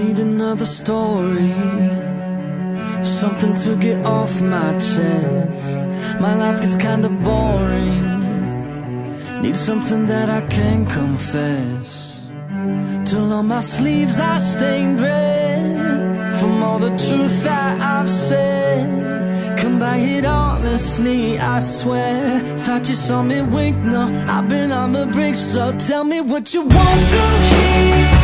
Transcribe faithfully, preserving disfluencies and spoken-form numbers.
need another story, something to get off my chest. My life gets kinda boring, need something that I can confess. Till on my sleeves I stained red from all the truth that I've said. Come by it honestly, I swear. Thought you saw me wink, no, I've been on the brink. So tell me what you want to hear.